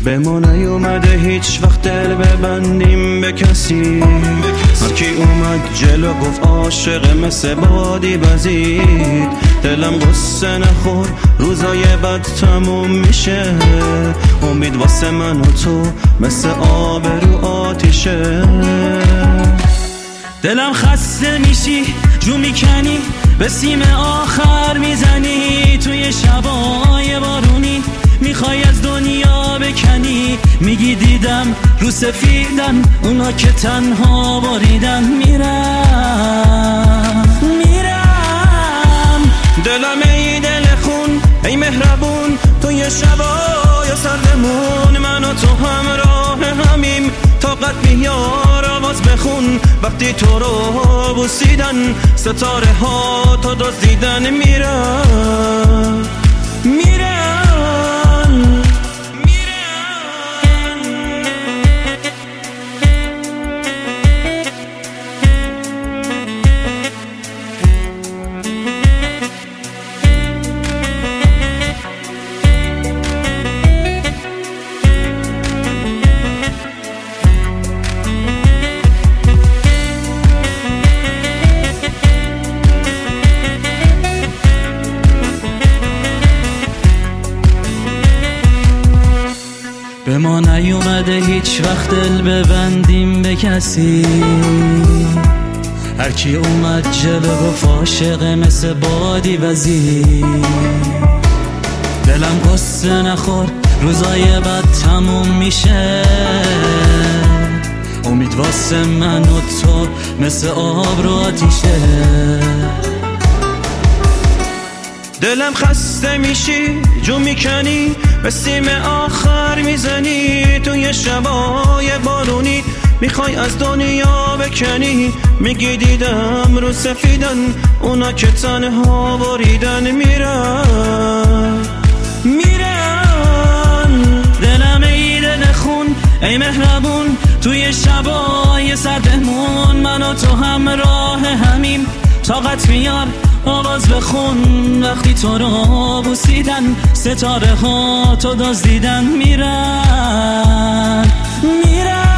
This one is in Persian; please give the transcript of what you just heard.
به ما نیومده هیچ وقت دل ببندیم به کسی. هر کی اومد جلو گفت عاشق مثل بادی وزید. دلم قصه نخور روزای بد تموم میشه. امید واسه من و تو مثل آب رو آتیشه. دلم خسته میشی جو میکنی به سیم آخر میزنی. توی شبای بارونی میخوای از دنیا بکنی. میگی دیدم رو سفیدن اونا که تنها باریدن. میرم دلم ای دل خون ای مهربون. توی شبای سردمون من و تو همراه همیم. طاقت بیار آواز بخون وقتی تو رو بوسیدن. ستاره ها تو دزدیدن. میرن به ما نیومده هیچ وقت دل ببندیم به کسی. هر کی اومد جلو گفت عاشق مثل بادی وزید. دلم قصه نخور روزای بد تموم میشه. امید واسه من و تو مثل آب رو آتیشه. دلم خسته میشی جو میکنی به سیم آخر میزنی. توی شبای بارونی میخوای از دنیا بکنی. میگی دیدم رو سفیدن اونا که تنها باریدن. میرن دلم ای دل خون ای مهربون. توی شبای سردمون من و تو همراه همیم. طاقت بیار آواز بخون وقتی تو رو بوسیدن. ستاره ها تو دزدیدن. میرن